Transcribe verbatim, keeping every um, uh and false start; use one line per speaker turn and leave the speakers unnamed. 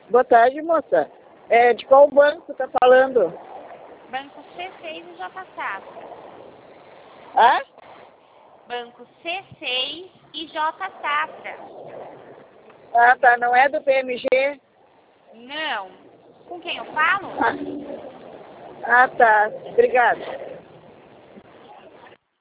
Boa tarde, moça. É, de qual banco tá falando?
Banco C seis e J Safra.
Ah?
Banco C seis e J Safra.
Ah, tá. Não é do P M G?
Não. Com quem eu falo?
Ah, ah tá. Obrigada.